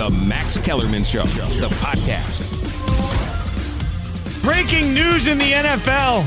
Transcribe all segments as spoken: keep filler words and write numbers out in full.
The Max Kellerman Show, the podcast. Breaking news in the N F L.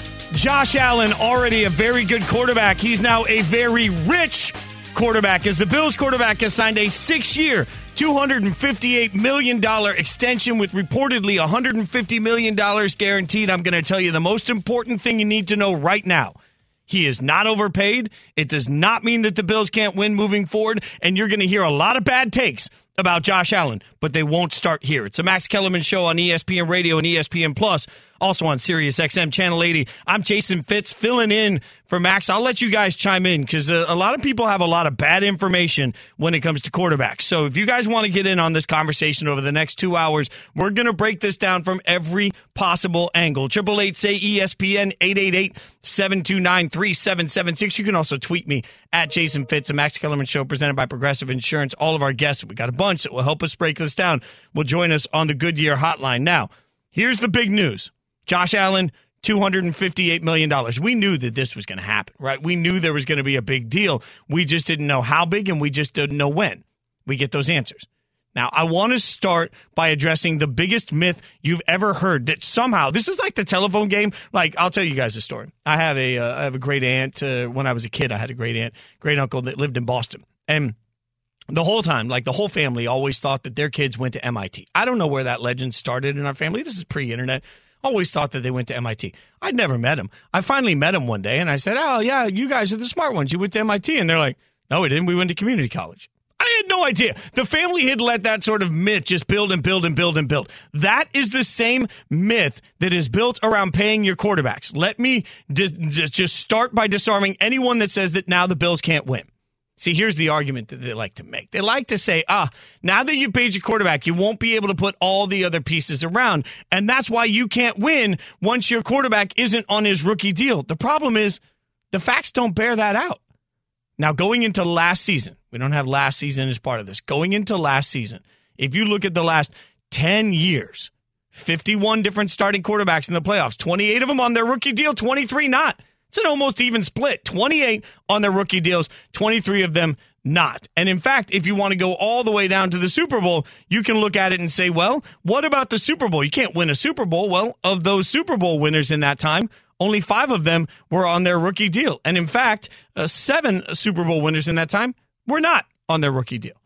Josh Allen, already a very good quarterback. He's now a very rich quarterback as the Bills quarterback has signed a six-year, two hundred fifty-eight million dollars extension with reportedly one hundred fifty million dollars guaranteed. I'm going to tell you the most important thing you need to know right now. He is not overpaid. It does not mean that the Bills can't win moving forward, and you're going to hear a lot of bad takes about Josh Allen, but they won't start here. It's a Max Kellerman Show on E S P N Radio and E S P N Plus, also on Sirius X M Channel eighty. I'm Jason Fitz, filling in for Max. I'll let you guys chime in because a, a lot of people have a lot of bad information when it comes to quarterbacks. So if you guys want to get in on this conversation over the next two hours, we're going to break this down from every possible angle. Triple eight say E S P N, eight eight eight, seven two nine, three seven seven six. You can also tweet me at Jason Fitz, a Max Kellerman Show presented by Progressive Insurance. All of our guests, we got a bunch that will help us break this down, will join us on the Goodyear hotline. Now, here's the big news. Josh Allen, two hundred fifty-eight million dollars. We knew that this was going to happen, right? We knew there was going to be a big deal. We just didn't know how big, and we just didn't know when. We get those answers. Now, I want to start by addressing the biggest myth you've ever heard that somehow, this is like the telephone game. Like, I'll tell you guys a story. I have a, uh, I have a great aunt. Uh, when I was a kid, I had a great aunt, great uncle that lived in Boston. And the whole time, like the whole family always thought that their kids went to M I T. I don't know where that legend started in our family. This is pre-internet. Always thought that they went to M I T. I'd never met him. I finally met him one day, and I said, oh, yeah, you guys are the smart ones. You went to M I T. And they're like, no, we didn't. We went to community college. I had no idea. The family had let that sort of myth just build and build and build and build. That is the same myth that is built around paying your quarterbacks. Let me dis- just start by disarming anyone that says that now the Bills can't win. See, here's the argument that they like to make. They like to say, ah, now that you paid your quarterback, you won't be able to put all the other pieces around. And that's why you can't win once your quarterback isn't on his rookie deal. The problem is the facts don't bear that out. Now, going into last season, we don't have last season as part of this. Going into last season, if you look at the last ten years, fifty-one different starting quarterbacks in the playoffs, twenty-eight of them on their rookie deal, twenty-three not. It's an almost even split. twenty-eight on their rookie deals, twenty-three of them not. And in fact, if you want to go all the way down to the Super Bowl, you can look at it and say, well, what about the Super Bowl? You can't win a Super Bowl. Well, of those Super Bowl winners in that time, only five of them were on their rookie deal. And in fact, uh, seven Super Bowl winners in that time were not on their rookie deal.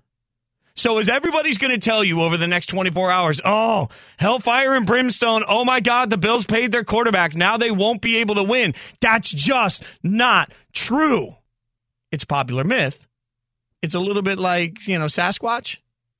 So as everybody's going to tell you over the next twenty-four hours, oh, hellfire and brimstone, oh my God, the Bills paid their quarterback. Now they won't be able to win. That's just not true. It's a popular myth. It's a little bit like, you know, Sasquatch.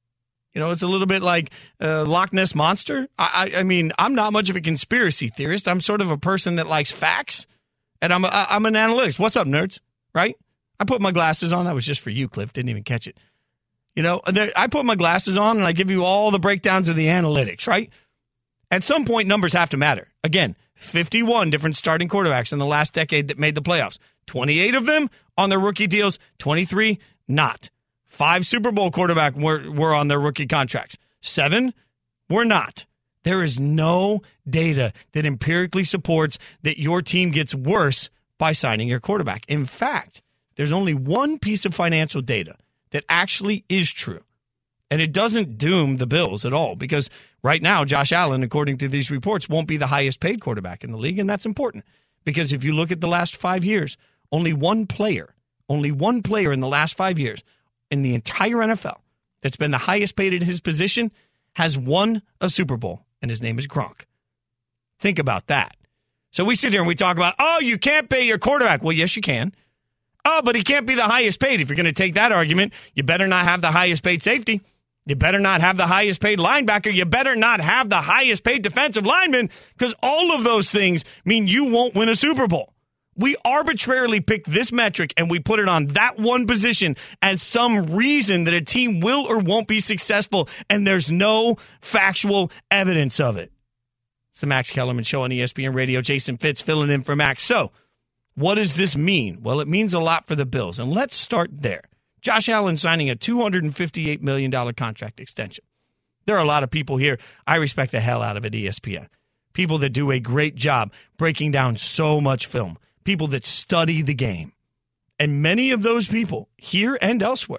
You know, it's a little bit like uh, Loch Ness Monster. I, I, I mean, I'm not much of a conspiracy theorist. I'm sort of a person that likes facts, and I'm a, I'm an analytics. What's up, nerds? Right? I put my glasses on. That was just for you, Cliff. Didn't even catch it. You know, there, I put my glasses on, and I give you all the breakdowns of the analytics, right? At some point, numbers have to matter. Again, fifty-one different starting quarterbacks in the last decade that made the playoffs. twenty-eight of them on their rookie deals, twenty-three not. Five Super Bowl quarterbacks were, were on their rookie contracts. Seven were not. There is no data that empirically supports that your team gets worse by signing your quarterback. In fact, there's only one piece of financial data that actually is true. And it doesn't doom the Bills at all, because right now, Josh Allen, according to these reports, won't be the highest paid quarterback in the league. And that's important because if you look at the last five years, only one player, only one player in the last five years in the entire N F L that's been the highest paid at his position has won a Super Bowl, and his name is Gronk. Think about that. So we sit here and we talk about, oh, you can't pay your quarterback. Well, yes, you can. Oh, but he can't be the highest paid. If you're going to take that argument, you better not have the highest paid safety. You better not have the highest paid linebacker. You better not have the highest paid defensive lineman, because all of those things mean you won't win a Super Bowl. We arbitrarily picked this metric and we put it on that one position as some reason that a team will or won't be successful, and there's no factual evidence of it. It's the Max Kellerman Show on E S P N Radio. Jason Fitz filling in for Max. So, what does this mean? Well, it means a lot for the Bills, and let's start there. Josh Allen signing a two hundred fifty-eight million dollars contract extension. There are a lot of people here. I respect the hell out of at E S P N. People that do a great job breaking down so much film. People that study the game. And many of those people, here and elsewhere,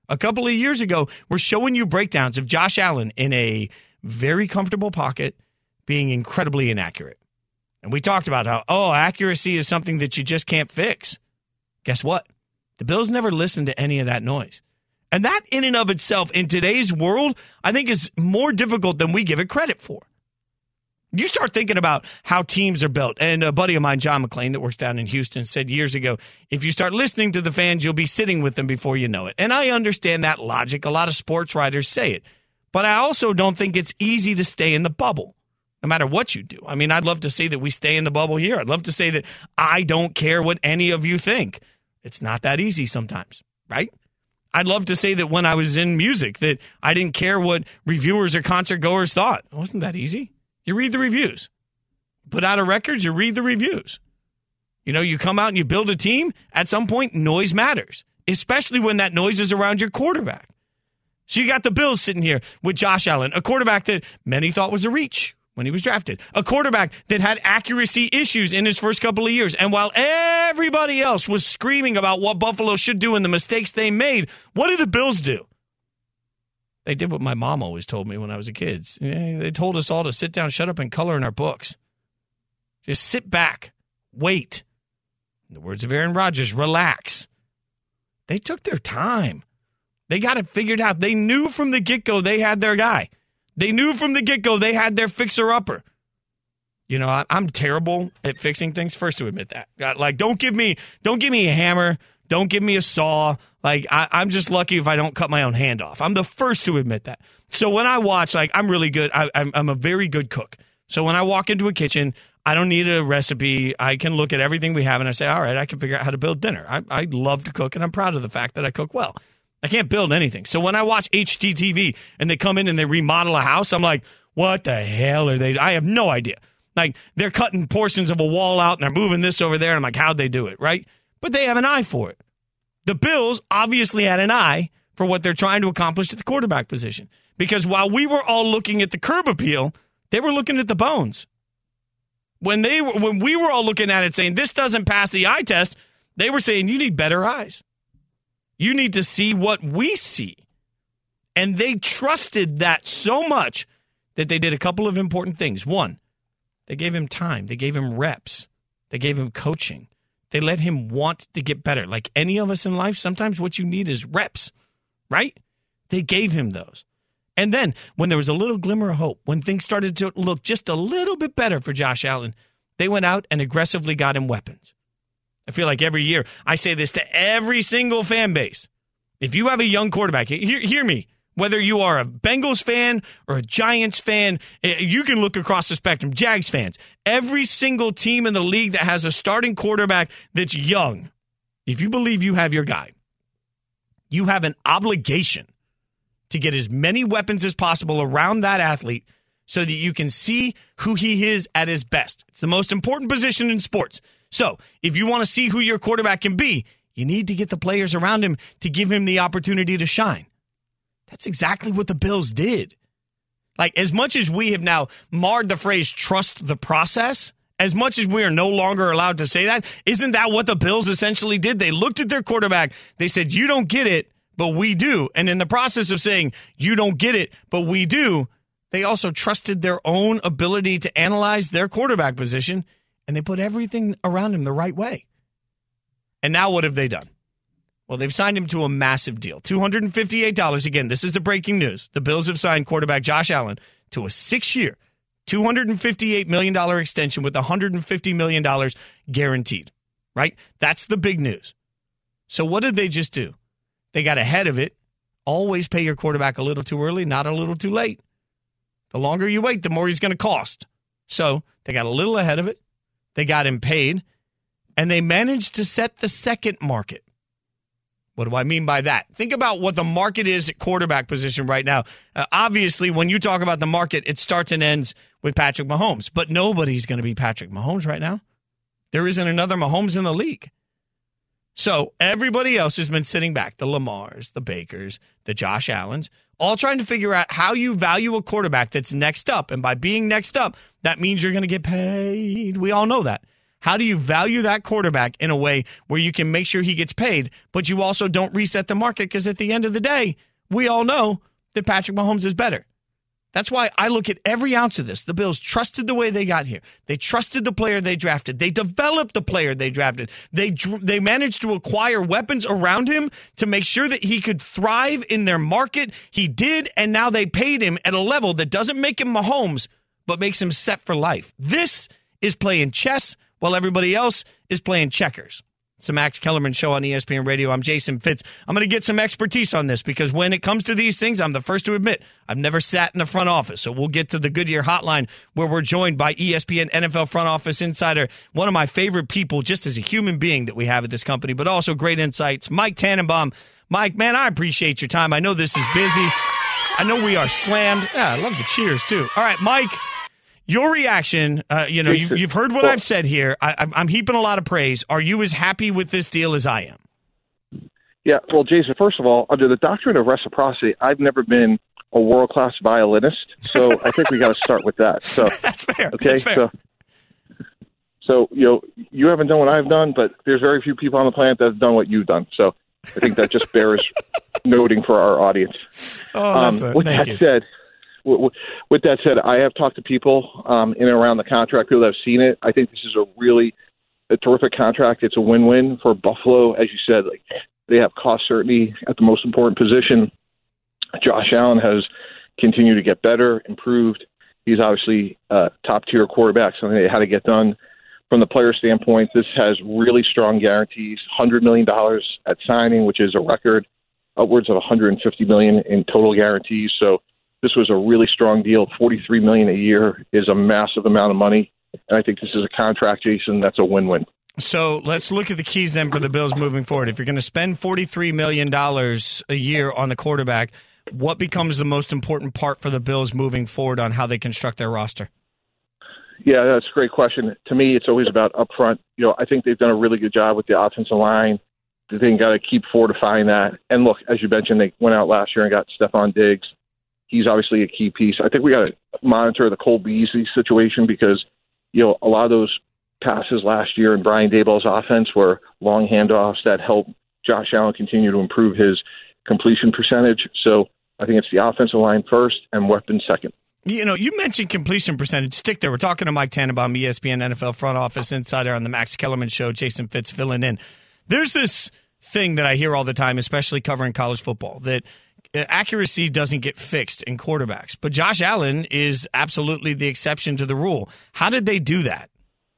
A couple of years ago, we're showing you breakdowns of Josh Allen in a very comfortable pocket being incredibly inaccurate. And we talked about how, oh, accuracy is something that you just can't fix. Guess what? The Bills never listened to any of that noise. And that in and of itself, in today's world, I think is more difficult than we give it credit for. You start thinking about how teams are built. And a buddy of mine, John McClain, that works down in Houston, said years ago, if you start listening to the fans, you'll be sitting with them before you know it. And I understand that logic. A lot of sports writers say it. But I also don't think it's easy to stay in the bubble, no matter what you do. I mean, I'd love to say that we stay in the bubble here. I'd love to say that I don't care what any of you think. It's not that easy sometimes, right? I'd love to say that when I was in music that I didn't care what reviewers or concert goers thought. It wasn't that easy. You read the reviews. Put out a record, you read the reviews. You know, you come out and you build a team. At some point, noise matters, especially when that noise is around your quarterback. So you got the Bills sitting here with Josh Allen, a quarterback that many thought was a reach when he was drafted, a quarterback that had accuracy issues in his first couple of years. And while everybody else was screaming about what Buffalo should do and the mistakes they made, what did the Bills do? They did what my mom always told me when I was a kid. They told us all to sit down, shut up, and color in our books. Just sit back, wait. In the words of Aaron Rodgers, relax. They took their time. They got it figured out. They knew from the get-go they had their guy. They knew from the get-go they had their fixer-upper. You know, I'm terrible at fixing things. First to admit that. Like, don't give me, don't give me a hammer. Don't give me a saw. Like, I, I'm just lucky if I don't cut my own hand off. I'm the first to admit that. So when I watch, like, I'm really good. I, I'm, I'm a very good cook. So when I walk into a kitchen, I don't need a recipe. I can look at everything we have and I say, all right, I can figure out how to build dinner. I, I love to cook, and I'm proud of the fact that I cook well. I can't build anything. So when I watch H G T V and they come in and they remodel a house, I'm like, what the hell are they? I have no idea. Like, they're cutting portions of a wall out and they're moving this over there. And I'm like, how'd they do it, right? But they have an eye for it. The Bills obviously had an eye for what they're trying to accomplish at the quarterback position. Because while we were all looking at the curb appeal, they were looking at the bones. When they were, when we were all looking at it saying, this doesn't pass the eye test, they were saying, you need better eyes. You need to see what we see. And they trusted that so much that they did a couple of important things. One, they gave him time. They gave him reps. They gave him coaching. They let him want to get better. Like any of us in life, sometimes what you need is reps, right? They gave him those. And then when there was a little glimmer of hope, when things started to look just a little bit better for Josh Allen, they went out and aggressively got him weapons. I feel like every year I say this to every single fan base. If you have a young quarterback, hear, hear me. Whether you are a Bengals fan or a Giants fan, you can look across the spectrum. Jags fans, every single team in the league that has a starting quarterback that's young, if you believe you have your guy, you have an obligation to get as many weapons as possible around that athlete so that you can see who he is at his best. It's the most important position in sports. So if you want to see who your quarterback can be, you need to get the players around him to give him the opportunity to shine. That's exactly what the Bills did. Like, as much as we have now marred the phrase trust the process, as much as we are no longer allowed to say that, isn't that what the Bills essentially did? They looked at their quarterback. They said, you don't get it, but we do. And in the process of saying, you don't get it, but we do, they also trusted their own ability to analyze their quarterback position, and they put everything around him the right way. And now what have they done? Well, they've signed him to a massive deal. two hundred fifty-eight dollars. Again, this is the breaking news. The Bills have signed quarterback Josh Allen to a six-year, two hundred fifty-eight million dollars extension with one hundred fifty million dollars guaranteed, right? That's the big news. So what did they just do? They got ahead of it. Always pay your quarterback a little too early, not a little too late. The longer you wait, the more he's going to cost. So they got a little ahead of it. They got him paid, and they managed to set the second market. What do I mean by that? Think about what the market is at quarterback position right now. Uh, obviously, when you talk about the market, it starts and ends with Patrick Mahomes. But nobody's going to be Patrick Mahomes right now. There isn't another Mahomes in the league. So everybody else has been sitting back, the Lamars, the Bakers, the Josh Allens, all trying to figure out how you value a quarterback that's next up. And by being next up, that means you're going to get paid. We all know that. How do you value that quarterback in a way where you can make sure he gets paid, but you also don't reset the market? Because at the end of the day, we all know that Patrick Mahomes is better. That's why I look at every ounce of this. The Bills trusted the way they got here. They trusted the player they drafted. They developed the player they drafted. They they managed to acquire weapons around him to make sure that he could thrive in their market. He did, and now they paid him at a level that doesn't make him Mahomes, but makes him set for life. This is playing chess while everybody else is playing checkers. It's the Max Kellerman Show on E S P N Radio. I'm Jason Fitz. I'm going to get some expertise on this because when it comes to these things, I'm the first to admit I've never sat in the front office. So we'll get to the Goodyear Hotline where we're joined by E S P N N F L front office insider, one of my favorite people just as a human being that we have at this company, but also great insights, Mike Tannenbaum. Mike, man, I appreciate your time. I know this is busy. I know we are slammed. Yeah, I love the cheers, too. All right, Mike. Your reaction, uh, you know, you, you've heard what I've said here. I, I'm heaping a lot of praise. Are you as happy with this deal as I am? Yeah, well, Jason, first of all, under the doctrine of reciprocity, I've never been a world-class violinist, so I think we got to start with that. So that's fair. Okay, that's fair. so so you know, you haven't done what I've done, but there's very few people on the planet that have done what you've done. So I think that just bears noting for our audience. Oh, that's um, a, with thank that you. said. With that said, I have talked to people um, in and around the contract who have seen it. I think this is a really a terrific contract. It's a win-win for Buffalo. As you said, like they have cost certainty at the most important position. Josh Allen has continued to get better, improved. He's obviously a top-tier quarterback, something they had to get done. From the player standpoint, this has really strong guarantees, one hundred million dollars at signing, which is a record, upwards of one hundred fifty million dollars in total guarantees. So this was a really strong deal. forty-three million dollars a year is a massive amount of money. And I think this is a contract, Jason, that's a win-win. So let's look at the keys then for the Bills moving forward. If you're going to spend forty-three million dollars a year on the quarterback, what becomes the most important part for the Bills moving forward on how they construct their roster? Yeah, that's a great question. To me, it's always about upfront. You know, I think they've done a really good job with the offensive line. They got to keep fortifying that. And look, as you mentioned, they went out last year and got Stephon Diggs. He's obviously a key piece. I think we got to monitor the Cole Beasley situation because, you know, a lot of those passes last year in Brian Daboll's offense were long handoffs that helped Josh Allen continue to improve his completion percentage. So I think it's the offensive line first and weapons second. You know, you mentioned completion percentage. Stick there. We're talking to Mike Tannenbaum, E S P N N F L front office insider on the Max Kellerman Show. Jason Fitz filling in. There's this thing that I hear all the time, especially covering college football, that accuracy doesn't get fixed in quarterbacks. But Josh Allen is absolutely the exception to the rule. How did they do that?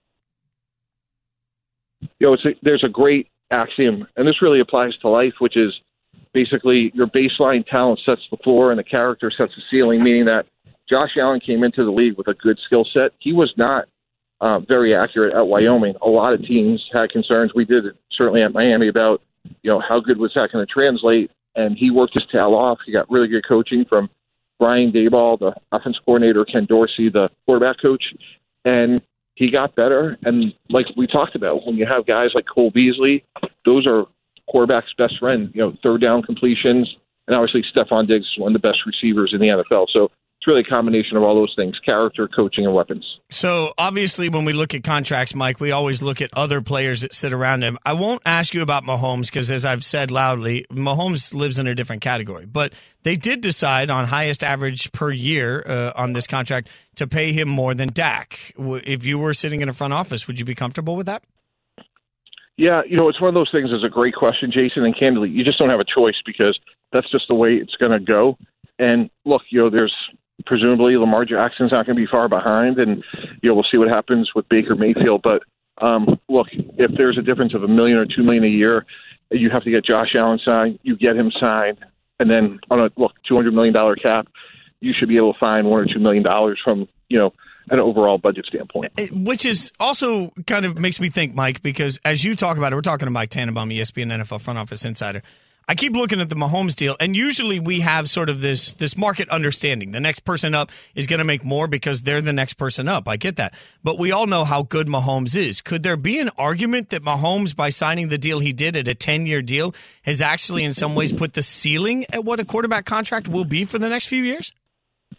You know, it's a, there's a great axiom, and this really applies to life, which is basically your baseline talent sets the floor and the character sets the ceiling, meaning that Josh Allen came into the league with a good skill set. He was not uh, very accurate at Wyoming. A lot of teams had concerns. We did certainly at Miami about, you know, how good was that going to translate? And he worked his tail off. He got really good coaching from Brian Daboll, the offensive coordinator, Ken Dorsey, the quarterback coach, and he got better. And like we talked about, when you have guys like Cole Beasley, those are quarterback's best friend, you know, third down completions. And obviously Stephon Diggs is one of the best receivers in the N F L. So it's really a combination of all those things, character, coaching, and weapons. So obviously when we look at contracts, Mike, we always look at other players that sit around him. I won't ask you about Mahomes because, as I've said loudly, Mahomes lives in a different category. But they did decide on highest average per year uh, on this contract to pay him more than Dak. If you were sitting in a front office, would you be comfortable with that? Yeah, you know, it's one of those things. It's a great question, Jason, and candidly, you just don't have a choice because that's just the way it's going to go. And look, you know, there's presumably Lamar Jackson's not going to be far behind, and you know we'll see what happens with Baker Mayfield. But um, look, if there's a difference of a million or two million a year, you have to get Josh Allen signed. You get him signed, and then on a look two hundred million dollar cap, you should be able to find one or two million dollars from you know an overall budget standpoint. Which is also kind of makes me think, Mike, because as you talk about it, we're talking to Mike Tannenbaum, E S P N N F L front office insider. I keep looking at the Mahomes deal, and usually we have sort of this this market understanding. The next person up is going to make more because they're the next person up. I get that. But we all know how good Mahomes is. Could there be an argument that Mahomes, by signing the deal he did at a ten-year deal, has actually in some ways put the ceiling at what a quarterback contract will be for the next few years?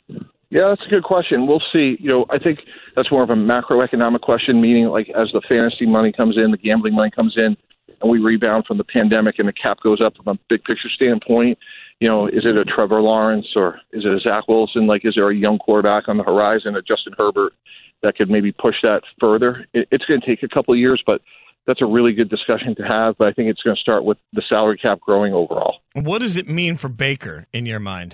Yeah, that's a good question. We'll see. You know, I think that's more of a macroeconomic question, meaning like as the fantasy money comes in, the gambling money comes in, and we rebound from the pandemic and the cap goes up from a big picture standpoint. You know, is it a Trevor Lawrence or is it a Zach Wilson? Like, is there a young quarterback on the horizon, a Justin Herbert, that could maybe push that further? It, it's going to take a couple of years, but that's a really good discussion to have. But I think it's going to start with the salary cap growing overall. What does it mean for Baker in your mind?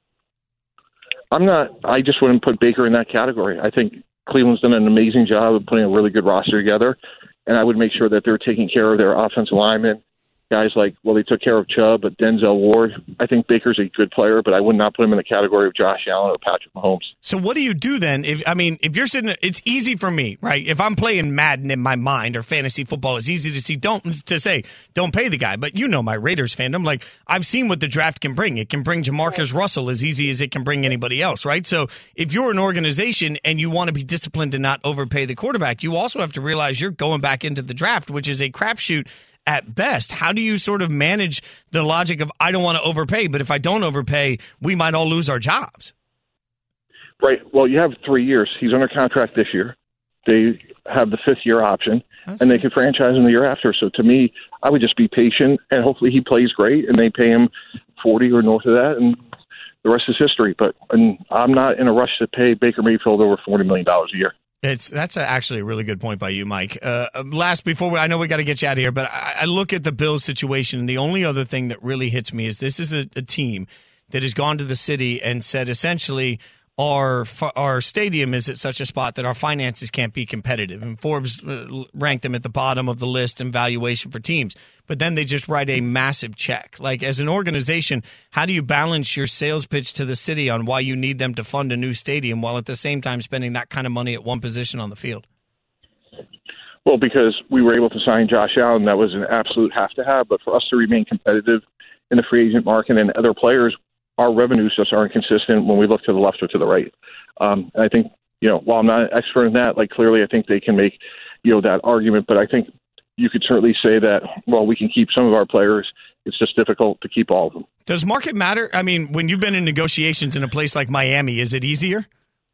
I'm not, I just wouldn't put Baker in that category. I think Cleveland's done an amazing job of putting a really good roster together, and I would make sure that they're taking care of their offensive linemen. Guys like, well, they took care of Chubb, but Denzel Ward. I think Baker's a good player, but I would not put him in the category of Josh Allen or Patrick Mahomes. So what do you do then? If I mean, if you're sitting, it's easy for me, right? If I'm playing Madden in my mind or fantasy football, it's easy to see, don't to say, don't pay the guy. But you know my Raiders fandom. Like, I've seen what the draft can bring. It can bring Jamarcus Russell as easy as it can bring anybody else, right? So if you're an organization and you want to be disciplined to not overpay the quarterback, you also have to realize you're going back into the draft, which is a crapshoot at best. How do you sort of manage the logic of, I don't want to overpay, but if I don't overpay, we might all lose our jobs? Right. Well, you have three years. He's under contract this year. They have the fifth year option, That's and they can franchise him the year after. So to me, I would just be patient, and hopefully he plays great, and they pay him forty or north of that, and the rest is history. But and I'm not in a rush to pay Baker Mayfield over forty million dollars a year. It's that's actually a really good point by you, Mike. Uh, last, before we, I know we got to get you out of here, but I, I look at the Bills situation, and the only other thing that really hits me is this is a, a team that has gone to the city and said essentially our our stadium is at such a spot that our finances can't be competitive. And Forbes ranked them at the bottom of the list in valuation for teams. But then they just write a massive check. Like, as an organization, how do you balance your sales pitch to the city on why you need them to fund a new stadium while at the same time spending that kind of money at one position on the field? Well, because we were able to sign Josh Allen, that was an absolute have-to-have. But for us to remain competitive in the free agent market and other players, our revenues just aren't consistent when we look to the left or to the right. Um, and I think, you know, while I'm not an expert in that, like, clearly I think they can make, you know, that argument. But I think you could certainly say that, well, we can keep some of our players. It's just difficult to keep all of them. Does market matter? I mean, when you've been in negotiations in a place like Miami, is it easier?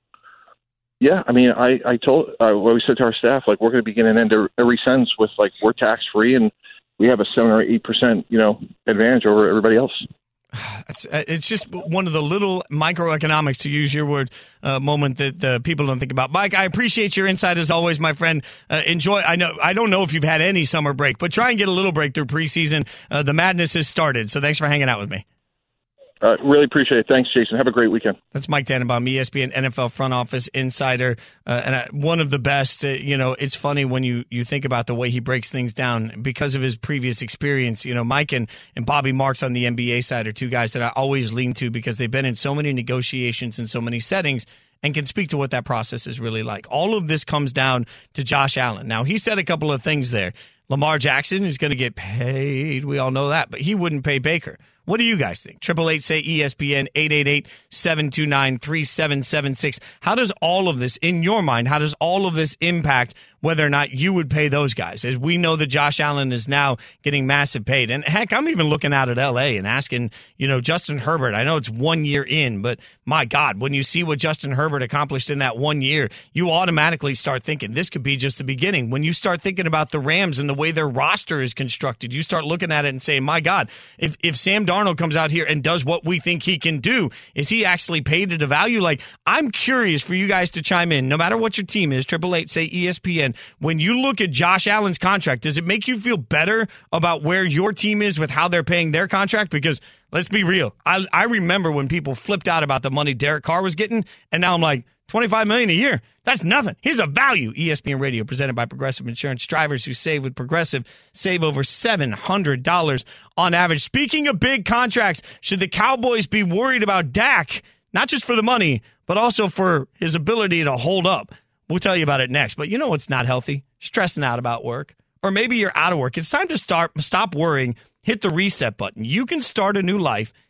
Yeah, I mean, I, I told, uh, well, we said to our staff, like, we're going to begin and end every sentence with, like, we're tax-free and we have a seven or eight percent, you know, advantage over everybody else. It's, it's just one of the little microeconomics, to use your word, uh, moment that uh, people don't think about. Mike, I appreciate your insight as always, my friend. Uh, enjoy. I know I don't know if you've had any summer break, but try and get a little break through preseason. Uh, the madness has started, so thanks for hanging out with me. Uh, really appreciate it. Thanks, Jason. Have a great weekend. That's Mike Tannenbaum, E S P N N F L front office insider, uh, and uh, one of the best. Uh, you know, it's funny when you, you think about the way he breaks things down because of his previous experience. You know, Mike and, and Bobby Marks on the N B A side are two guys that I always lean to because they've been in so many negotiations in so many settings and can speak to what that process is really like. All of this comes down to Josh Allen. Now, he said a couple of things there. Lamar Jackson is going to get paid. We all know that, but he wouldn't pay Baker. What do you guys think? Triple eight say E S P N, eight eight eight, seven two nine, three seven seven six. How does all of this, in your mind, how does all of this impact whether or not you would pay those guys? As we know that Josh Allen is now getting massive paid. And heck, I'm even looking out at L A and asking, you know, Justin Herbert. I know it's one year in, but my God, when you see what Justin Herbert accomplished in that one year, you automatically start thinking this could be just the beginning. When you start thinking about the Rams and the way their roster is constructed, you start looking at it and saying, my God, if, if Sam Darnold comes out here and does what we think he can do, is he actually paid at a value? Like, I'm curious for you guys to chime in, no matter what your team is. Triple eight say E S P N. When you look at Josh Allen's contract, does it make you feel better about where your team is with how they're paying their contract? Because let's be real, I, I remember when people flipped out about the money Derek Carr was getting, and now I'm like, twenty-five million dollars a year. That's nothing. Here's a value. E S P N Radio, presented by Progressive Insurance. Drivers who save with Progressive save over seven hundred dollars on average. Speaking of big contracts, should the Cowboys be worried about Dak, not just for the money, but also for his ability to hold up? We'll tell you about it next. But you know what's not healthy? Stressing out about work. Or maybe you're out of work. It's time to start. Stop worrying. Hit the reset button. You can start a new life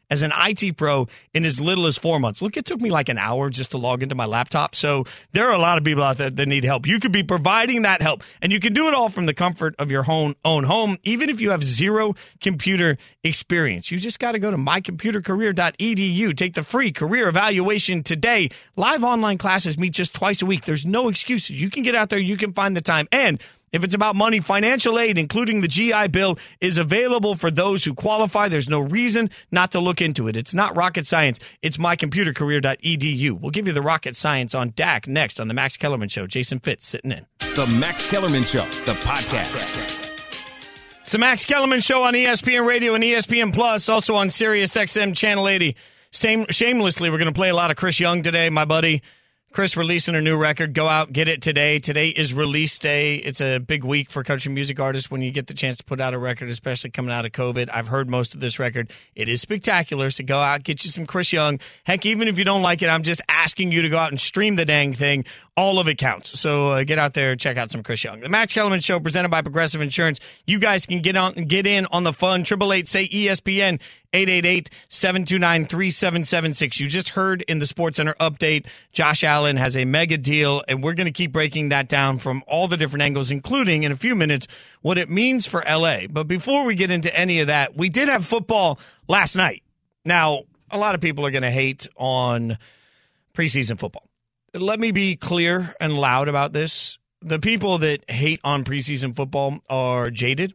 as an I T pro in as little as four months. Look, it took me like an hour just to log into my laptop. So there are a lot of people out there that need help. You could be providing that help, and you can do it all from the comfort of your own, own home, even if you have zero computer experience. You just got to go to my computer career dot e d u. Take the free career evaluation today. Live online classes meet just twice a week. There's no excuses. You can get out there. You can find the time. And if it's about money, financial aid, including the G I Bill, is available for those who qualify. There's no reason not to look into it. It's not rocket science. It's my computer career dot e d u. We'll give you the rocket science on D A C next on The Max Kellerman Show. Jason Fitz sitting in. The Max Kellerman Show, the podcast. It's The Max Kellerman Show on E S P N Radio and E S P N Plus, also on Sirius X M Channel eighty. Same, shamelessly, we're going to play a lot of Chris Young today, my buddy. Chris releasing a new record. Go out, get it today. Today is release day. It's a big week for country music artists when you get the chance to put out a record, especially coming out of COVID. I've heard most of this record. It is spectacular, so go out, get you some Chris Young. Heck, even if you don't like it, I'm just asking you to go out and stream the dang thing. All of it counts. So uh, get out there, check out some Chris Young. The Max Kellerman Show, presented by Progressive Insurance. You guys can get on, get in on the fun. Triple eight say E S P N. eight eight eight, seven two nine, three seven seven six. You just heard in the SportsCenter update, Josh Allen has a mega deal, and we're going to keep breaking that down from all the different angles, including, in a few minutes, what it means for L A. But before we get into any of that, we did have football last night. Now, a lot of people are going to hate on preseason football. Let me be clear and loud about this. The people that hate on preseason football are jaded,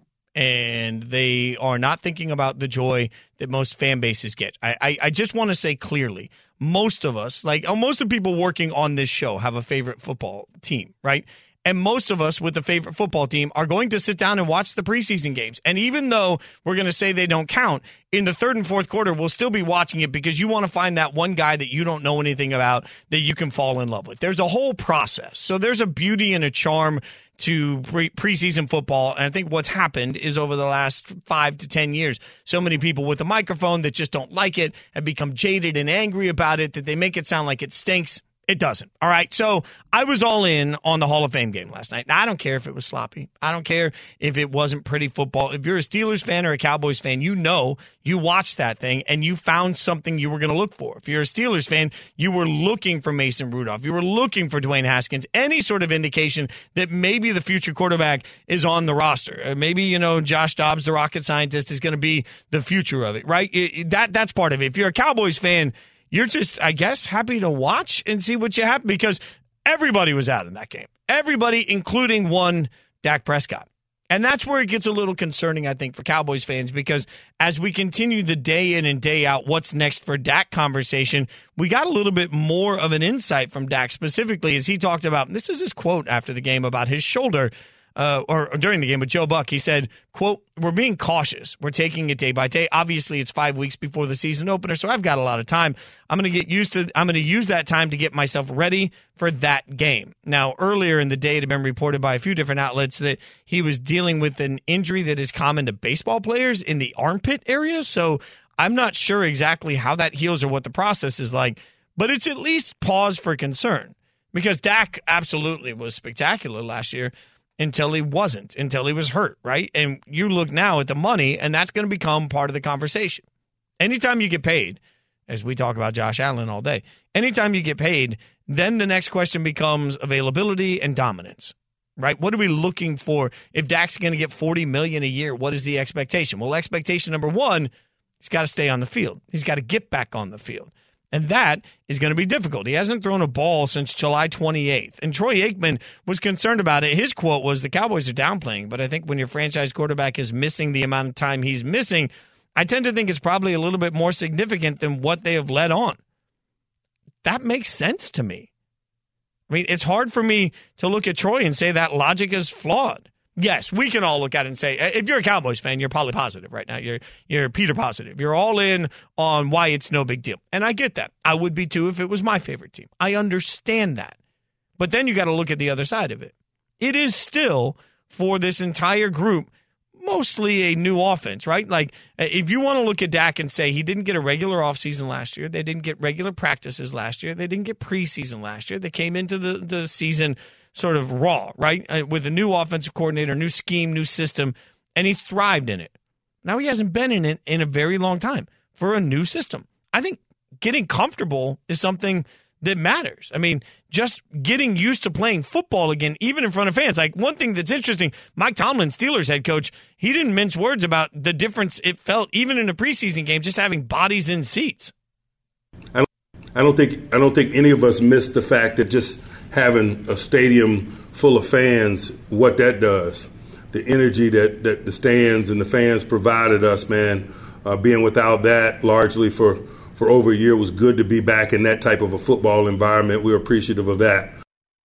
and they are not thinking about the joy that most fan bases get. I, I, I just want to say clearly, most of us, like oh, most of the people working on this show have a favorite football team, right? And most of us with the favorite football team are going to sit down and watch the preseason games. And even though we're going to say they don't count, in the third and fourth quarter, we'll still be watching it because you want to find that one guy that you don't know anything about that you can fall in love with. There's a whole process. So there's a beauty and a charm to pre- preseason football. And I think what's happened is over the last five to ten years, so many people with a microphone that just don't like it have become jaded and angry about it that they make it sound like it stinks. It doesn't. All right. So I was all in on the Hall of Fame game last night. Now, I don't care if it was sloppy. I don't care if it wasn't pretty football. If you're a Steelers fan or a Cowboys fan, you know you watched that thing and you found something you were going to look for. If you're a Steelers fan, you were looking for Mason Rudolph. You were looking for Dwayne Haskins, any sort of indication that maybe the future quarterback is on the roster. Maybe, you know, Josh Dobbs, the rocket scientist, is going to be the future of it, right? It, it, that That's part of it. If you're a Cowboys fan, you're just, I guess, happy to watch and see what you have because everybody was out in that game. Everybody, including one Dak Prescott. And that's where it gets a little concerning, I think, for Cowboys fans because as we continue the day in and day out what's next for Dak conversation, we got a little bit more of an insight from Dak specifically as he talked about, this is his quote after the game about his shoulder. Uh, or, or during the game with Joe Buck, he said, quote, we're being cautious. We're taking it day by day. Obviously, it's five weeks before the season opener, so I've got a lot of time. I'm going to get used to, I'm going to use that time to get myself ready for that game. Now, earlier in the day, it had been reported by a few different outlets that he was dealing with an injury that is common to baseball players in the armpit area, so I'm not sure exactly how that heals or what the process is like, but it's at least pause for concern because Dak absolutely was spectacular last year. Until he wasn't, until he was hurt, right? And you look now at the money, and that's going to become part of the conversation. Anytime you get paid, as we talk about Josh Allen all day, anytime you get paid, then the next question becomes availability and dominance, right? What are we looking for? If Dak's going to get forty million dollars a year, what is the expectation? Well, expectation number one, he's got to stay on the field. He's got to get back on the field. And that is going to be difficult. He hasn't thrown a ball since July twenty-eighth. And Troy Aikman was concerned about it. His quote was, the Cowboys are downplaying, but I think when your franchise quarterback is missing the amount of time he's missing, I tend to think it's probably a little bit more significant than what they have led on. That makes sense to me. I mean, it's hard for me to look at Troy and say that logic is flawed. Yes, we can all look at it and say, if you're a Cowboys fan, you're probably positive right now. You're you're Peter positive. You're all in on why it's no big deal. And I get that. I would be too if it was my favorite team. I understand that. But then you got to look at the other side of it. It is still, for this entire group, mostly a new offense, right? Like, if you want to look at Dak and say he didn't get a regular offseason last year, they didn't get regular practices last year, they didn't get preseason last year, they came into the, the season sort of raw, right? With a new offensive coordinator, new scheme, new system, and he thrived in it. Now he hasn't been in it in a very long time. for a new system. I think getting comfortable is something that matters. I mean, just getting used to playing football again, even in front of fans. Like, one thing that's interesting, Mike Tomlin, Steelers head coach, he didn't mince words about the difference it felt even in a preseason game, just having bodies in seats. I don't, I don't think I don't think any of us missed the fact that just having a stadium full of fans, what that does, the energy that, that the stands and the fans provided us, man, uh, being without that largely for for over a year was good to be back in that type of a football environment. We're appreciative of that.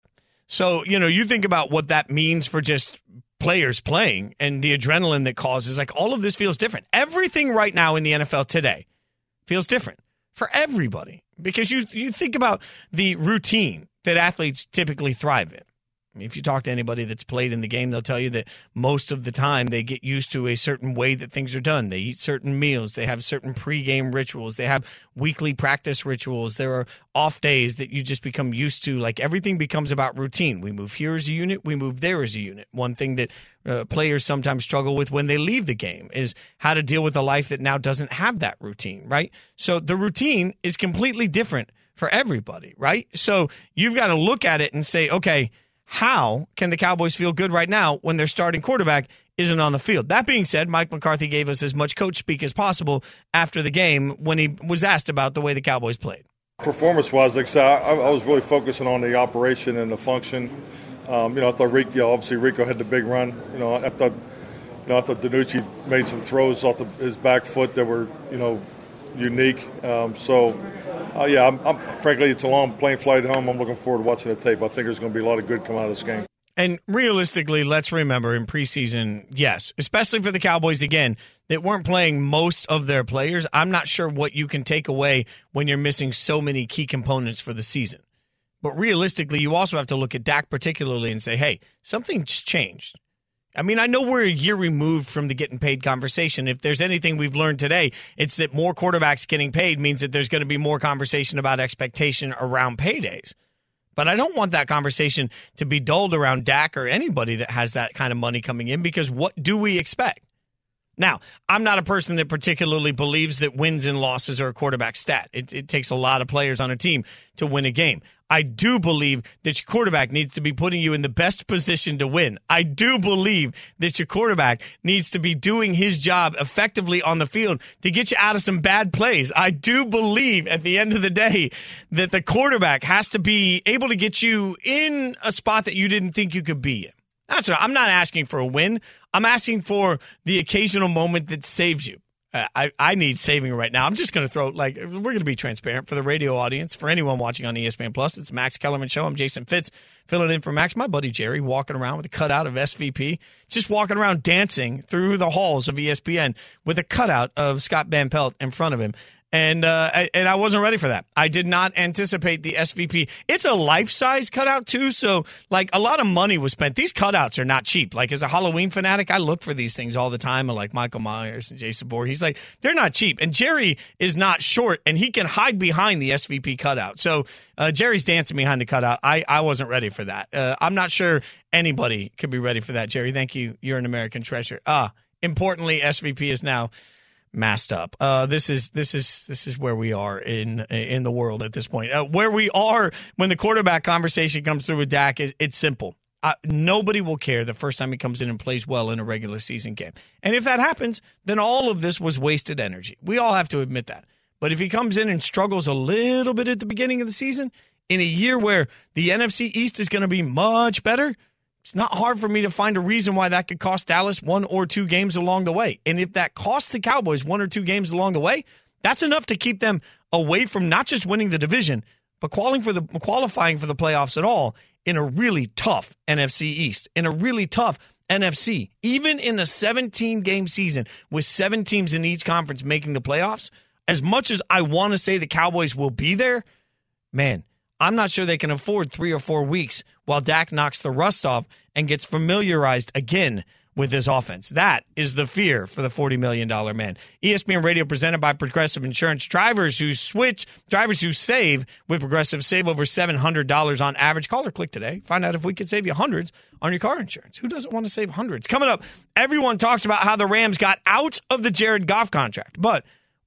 So, you know, you think about what that means for just players playing and the adrenaline that causes, like, all of this feels different. Everything right now in the N F L today feels different for everybody, because you you think about the routine that athletes typically thrive in. I mean, if you talk to anybody that's played in the game, they'll tell you that most of the time they get used to a certain way that things are done. They eat certain meals. They have certain pregame rituals. They have weekly practice rituals. There are off days that you just become used to. Like, everything becomes about routine. We move here as a unit. We move there as a unit. One thing that uh, players sometimes struggle with when they leave the game is how to deal with a life that now doesn't have that routine, right? So the routine is completely different for everybody, right? So you've got to look at it and say, okay, how can the Cowboys feel good right now when their starting quarterback isn't on the field? That being said, Mike McCarthy gave us as much coach speak as possible after the game when he was asked about the way the Cowboys played. Performance-wise, like I said, I, I was really focusing on the operation and the function. Um, you know, I thought Rico, you know, obviously Rico had the big run. You know, I thought, you know, I thought DiNucci made some throws off the, his back foot that were, you know, unique. Um, so, uh, yeah, I'm, I'm, frankly, it's a long plane flight home. I'm looking forward to watching the tape. I think there's going to be a lot of good coming out of this game. And realistically, let's remember in preseason, yes, especially for the Cowboys, again, that weren't playing most of their players. I'm not sure what you can take away when you're missing so many key components for the season. But realistically, you also have to look at Dak particularly and say, hey, something's changed. I mean, I know we're a year removed from the getting paid conversation. If there's anything we've learned today, it's that more quarterbacks getting paid means that there's going to be more conversation about expectation around paydays. But I don't want that conversation to be dulled around Dak or anybody that has that kind of money coming in, because what do we expect? Now, I'm not a person that particularly believes that wins and losses are a quarterback stat. It, it takes a lot of players on a team to win a game. I do believe that your quarterback needs to be putting you in the best position to win. I do believe that your quarterback needs to be doing his job effectively on the field to get you out of some bad plays. I do believe at the end of the day that the quarterback has to be able to get you in a spot that you didn't think you could be in. That's what I'm not asking for a win. I'm asking for the occasional moment that saves you. Uh, I, I need saving right now. I'm just going to throw, like, we're going to be transparent for the radio audience, for anyone watching on E S P N Plus. It's the Max Kellerman Show. I'm Jason Fitz, filling in for Max. My buddy Jerry walking around with a cutout of S V P, just walking around dancing through the halls of E S P N with a cutout of Scott Van Pelt in front of him. And uh, I, and I wasn't ready for that. I did not anticipate the S V P. It's a life-size cutout, too, so, like, a lot of money was spent. These cutouts are not cheap. Like, as a Halloween fanatic, I look for these things all the time, like Michael Myers and Jason Voorhees. He's like, they're not cheap. And Jerry is not short, and he can hide behind the S V P cutout. So uh, Jerry's dancing behind the cutout. I, I wasn't ready for that. Uh, I'm not sure anybody could be ready for that, Jerry. Thank you. You're an American treasure. Uh, importantly, S V P is now masked up. Uh, this is this is this is where we are in in the world at this point. Uh, where we are when the quarterback conversation comes through with Dak is it's simple. Uh, nobody will care the first time he comes in and plays well in a regular season game. And if that happens, then all of this was wasted energy. We all have to admit that. But if he comes in and struggles a little bit at the beginning of the season, in a year where the N F C East is going to be much better, it's not hard for me to find a reason why that could cost Dallas one or two games along the way. And if that costs the Cowboys one or two games along the way, that's enough to keep them away from not just winning the division, but qualifying for the qualifying for the playoffs at all in a really tough N F C East, in a really tough N F C. Even in a seventeen-game season with seven teams in each conference making the playoffs, as much as I want to say the Cowboys will be there, man, I'm not sure they can afford three or four weeks while Dak knocks the rust off and gets familiarized again with this offense. That is the fear for the forty million dollars man. E S P N Radio presented by Progressive Insurance. Drivers who switch, drivers who save with Progressive save over seven hundred dollars on average. Call or click today. Find out if we could save you hundreds on your car insurance. Who doesn't want to save hundreds? Coming up, everyone talks about how the Rams got out of the Jared Goff contract. But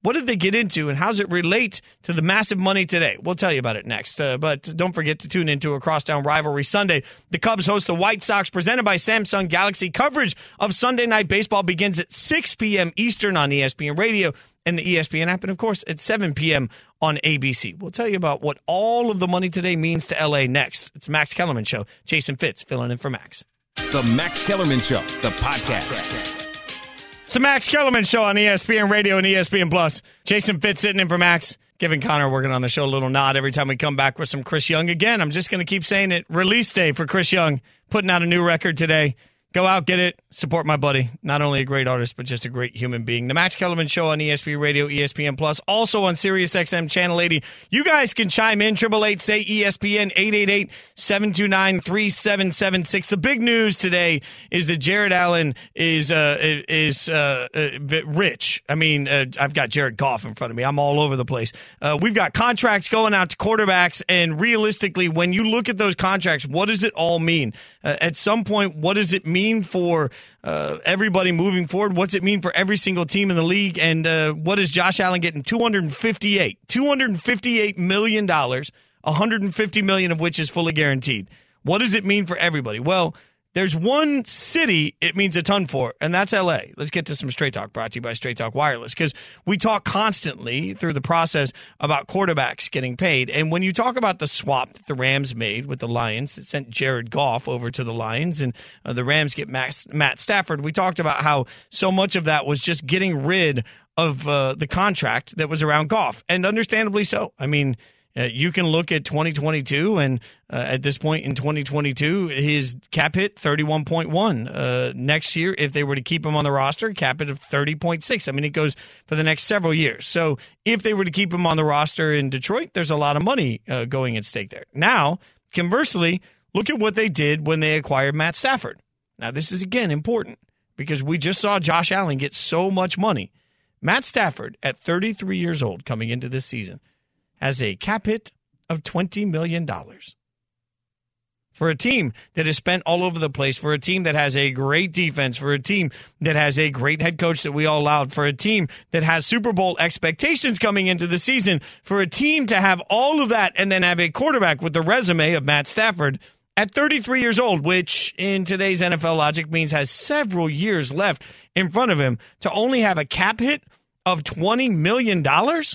What did they get into, and how does it relate to the massive money today? We'll tell you about it next. Uh, but don't forget to tune into a Crosstown Rivalry Sunday. The Cubs host the White Sox, presented by Samsung Galaxy. Coverage of Sunday Night Baseball begins at six p.m. Eastern on E S P N Radio and the E S P N app, and, of course, at seven p.m. on A B C. We'll tell you about what all of the money today means to L A next. It's the Max Kellerman Show. Jason Fitz filling in for Max. The Max Kellerman Show, the podcast. It's the Max Kellerman Show on E S P N Radio and E S P N Plus. Jason Fitz sitting in for Max, giving Connor working on the show a little nod every time we come back with some Chris Young. Again, I'm just going to keep saying it. Release day for Chris Young, putting out a new record today. Go out, get it, support my buddy. Not only a great artist, but just a great human being. The Max Kellerman Show on E S P N Radio, E S P N Plus, also on Sirius X M Channel eighty. You guys can chime in, eight eight eight, say E S P N, eight eight eight, seven two nine, three seven seven six. The big news today is that Jared Allen is uh, is uh, uh, rich. I mean, uh, I've got Jared Goff in front of me. I'm all over the place. Uh, we've got contracts going out to quarterbacks, and realistically, when you look at those contracts, what does it all mean? Uh, at some point, what does it mean for uh, everybody moving forward? What's it mean for every single team in the league? And uh, what is Josh Allen getting? two hundred fifty-eight, two hundred fifty-eight million dollars, one hundred fifty million dollars of which is fully guaranteed. What does it mean for everybody? Well, there's one city it means a ton for, and that's L A. Let's get to some Straight Talk, brought to you by Straight Talk Wireless, because we talk constantly through the process about quarterbacks getting paid. And when you talk about the swap that the Rams made with the Lions that sent Jared Goff over to the Lions, and uh, the Rams get Max, Matt Stafford, we talked about how so much of that was just getting rid of uh, the contract that was around Goff, and understandably so. I mean, Uh, you can look at twenty twenty-two, and uh, at this point in twenty twenty-two, his cap hit thirty-one point one. Uh, next year, if they were to keep him on the roster, cap hit of thirty point six. I mean, it goes for the next several years. So if they were to keep him on the roster in Detroit, there's a lot of money uh, going at stake there. Now, conversely, look at what they did when they acquired Matt Stafford. Now, this is, again, important because we just saw Josh Allen get so much money. Matt Stafford, at thirty-three years old coming into this season, has a cap hit of twenty million dollars. For a team that is spent all over the place, for a team that has a great defense, for a team that has a great head coach that we all allowed, for a team that has Super Bowl expectations coming into the season, for a team to have all of that and then have a quarterback with the resume of Matt Stafford at thirty-three years old, which in today's N F L logic means has several years left in front of him, to only have a cap hit of twenty million dollars?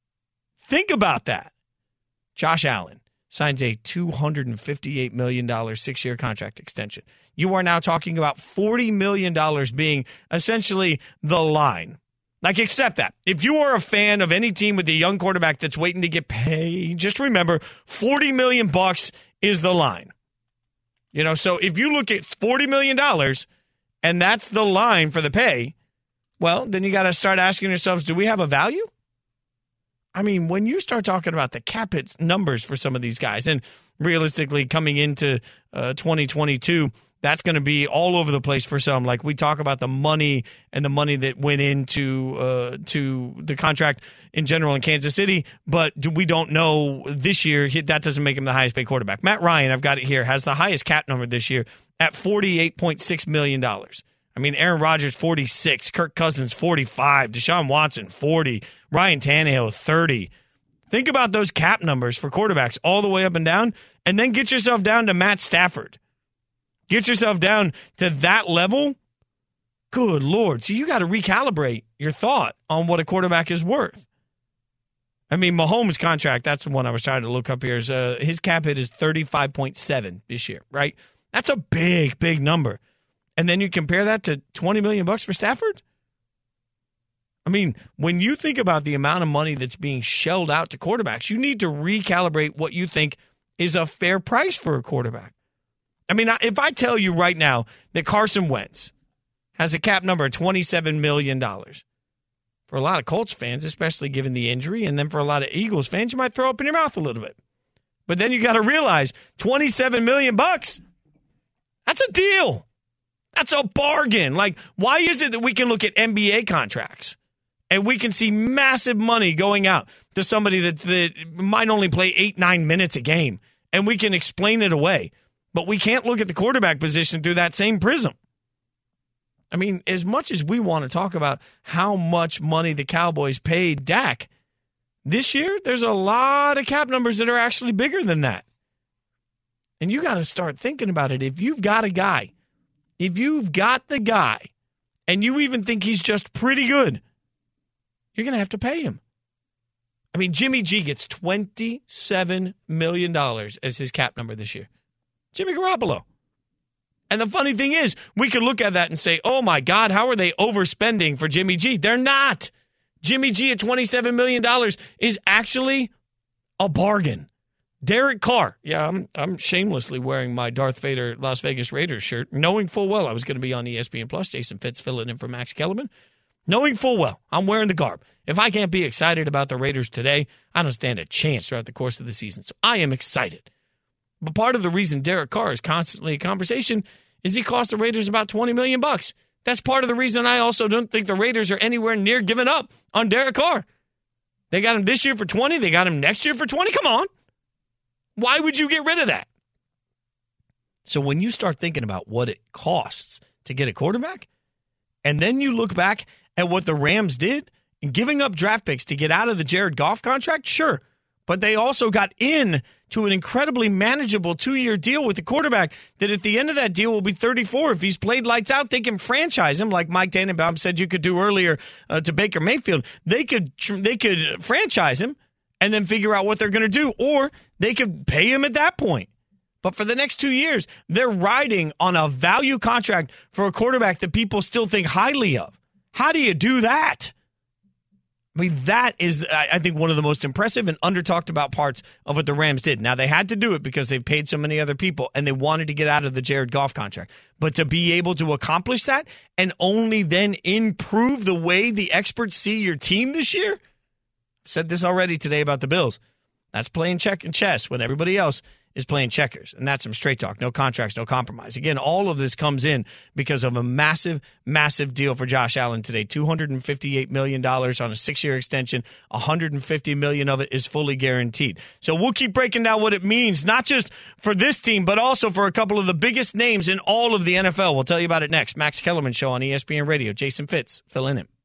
Think about that. Josh Allen signs a two hundred fifty-eight million dollars six-year contract extension. You are now talking about forty million dollars being essentially the line. Like, accept that. If you are a fan of any team with a young quarterback that's waiting to get paid, just remember forty million bucks is the line. You know, so if you look at forty million dollars and that's the line for the pay, well, then you got to start asking yourselves, do we have a value? I mean, when you start talking about the cap hit numbers for some of these guys, and realistically coming into uh, twenty twenty-two, that's going to be all over the place for some. Like, we talk about the money and the money that went into uh, to the contract in general in Kansas City, but we don't know this year. That doesn't make him the highest paid quarterback. Matt Ryan, I've got it here, has the highest cap number this year at forty-eight point six million dollars. I mean, Aaron Rodgers, forty-six. Kirk Cousins, forty-five. Deshaun Watson, forty. Ryan Tannehill, thirty. Think about those cap numbers for quarterbacks all the way up and down, and then get yourself down to Matt Stafford. Get yourself down to that level. Good Lord. So you got to recalibrate your thought on what a quarterback is worth. I mean, Mahomes' contract, that's the one I was trying to look up here. Is, uh, his cap hit is thirty-five point seven this year, right? That's a big, big number. And then you compare that to twenty million bucks for Stafford? I mean, when you think about the amount of money that's being shelled out to quarterbacks, you need to recalibrate what you think is a fair price for a quarterback. I mean, if I tell you right now that Carson Wentz has a cap number of twenty-seven million dollars, for a lot of Colts fans, especially given the injury, and then for a lot of Eagles fans, you might throw up in your mouth a little bit. But then you got to realize twenty-seven million bucks, that's a deal. That's a bargain. Like, why is it that we can look at N B A contracts and we can see massive money going out to somebody that, that might only play eight, nine minutes a game, and we can explain it away, but we can't look at the quarterback position through that same prism? I mean, as much as we want to talk about how much money the Cowboys paid Dak, this year there's a lot of cap numbers that are actually bigger than that. And you got to start thinking about it. If you've got a guy, if you've got the guy, and you even think he's just pretty good, you're going to have to pay him. I mean, Jimmy G gets twenty-seven million dollars as his cap number this year. Jimmy Garoppolo. And the funny thing is, we could look at that and say, oh, my God, how are they overspending for Jimmy G? They're not. Jimmy G at twenty-seven million dollars is actually a bargain. Derek Carr. Yeah, I'm I'm shamelessly wearing my Darth Vader Las Vegas Raiders shirt, knowing full well I was going to be on E S P N Plus. Jason Fitz filling in for Max Kellerman. Knowing full well I'm wearing the garb. If I can't be excited about the Raiders today, I don't stand a chance throughout the course of the season. So I am excited. But part of the reason Derek Carr is constantly a conversation is he cost the Raiders about twenty million bucks. That's part of the reason I also don't think the Raiders are anywhere near giving up on Derek Carr. They got him this year for twenty. They got him next year for twenty. Come on. Why would you get rid of that? So when you start thinking about what it costs to get a quarterback, and then you look back at what the Rams did in giving up draft picks to get out of the Jared Goff contract, sure. But they also got in to an incredibly manageable two-year deal with the quarterback that at the end of that deal will be thirty-four. If he's played lights out, they can franchise him like Mike Tannenbaum said you could do earlier uh, to Baker Mayfield. They could they could franchise him and then figure out what they're going to do, or they could pay him at that point. But for the next two years, they're riding on a value contract for a quarterback that people still think highly of. How do you do that? I mean, that is, I think, one of the most impressive and under-talked about parts of what the Rams did. Now, they had to do it because they've paid so many other people, and they wanted to get out of the Jared Goff contract. But to be able to accomplish that and only then improve the way the experts see your team this year? I've said this already today about the Bills. That's playing check and chess when everybody else is playing checkers. And that's some straight talk. No contracts, no compromise. Again, all of this comes in because of a massive, massive deal for Josh Allen today. two hundred fifty-eight million dollars on a six-year extension. one hundred fifty million dollars of it is fully guaranteed. So we'll keep breaking down what it means, not just for this team, but also for a couple of the biggest names in all of the N F L. We'll tell you about it next. Max Kellerman Show on E S P N Radio. Jason Fitz, fill in him.